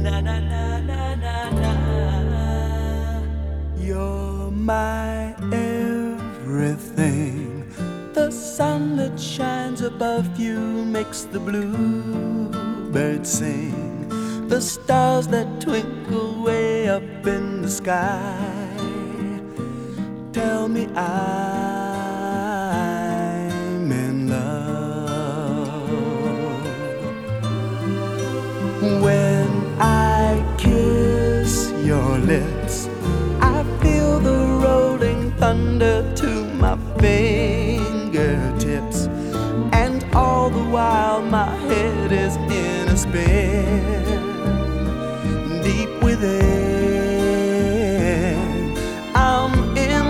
Na na na na na na. You're my everything. The sun that shines above you makes the bluebirds sing. The stars that twinkle way up in the sky tell me I'm in love. When I kiss your lips, I feel the rolling thunder to my fingertips, and all the while my head is in a spin. Deep within, I'm in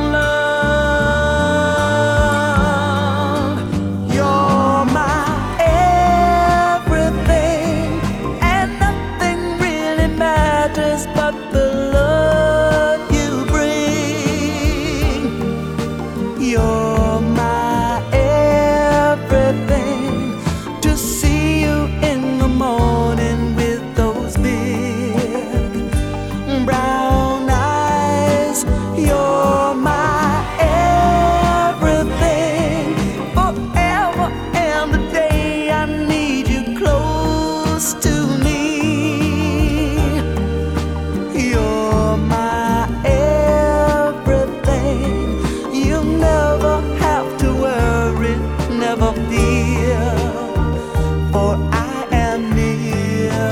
love. You're my everything, and nothing really matters but the love you bring. You're my everything. To see you in the morning with those big brown eyes. You're my everything. Forever and the day I need you close to me. You're my everything. You'll never have to worry, never fear, for I am near.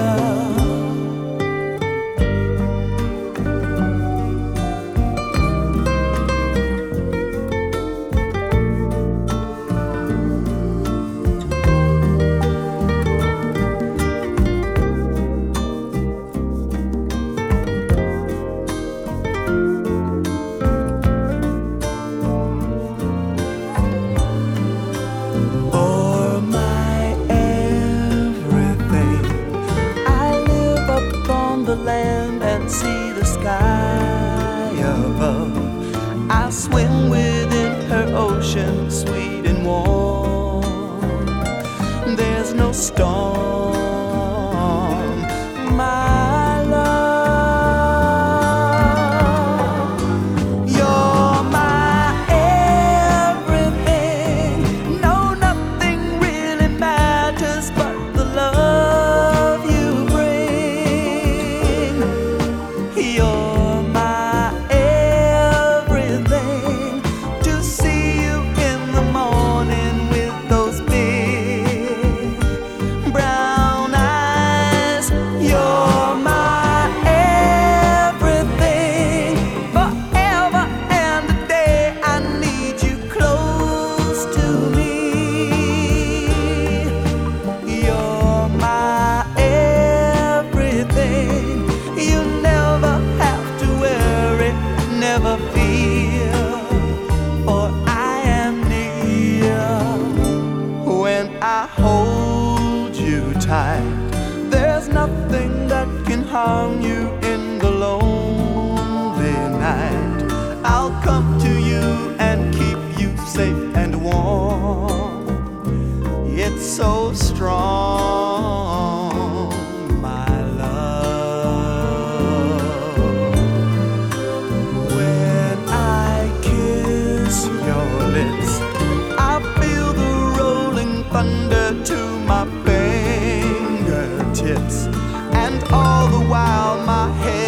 For my everything, I live up on the land and see the sky above. I swim within her ocean, sweet and warm. There's no storm, my love. You're my everything. No, nothing really matters but the love you bring. You're my everything. To see you in the morning with those big brown eyes. You're my everything. Forever and a day I need you close to me. You're my everything. You never have to worry, never fear, for I am near. When I hold you tight, there's nothing that can harm you in the lonely night. I'll come to you and keep you safe and warm. It's so strong, my love. When I kiss your lips, I feel the rolling thunder to my fingertips, and all the while my head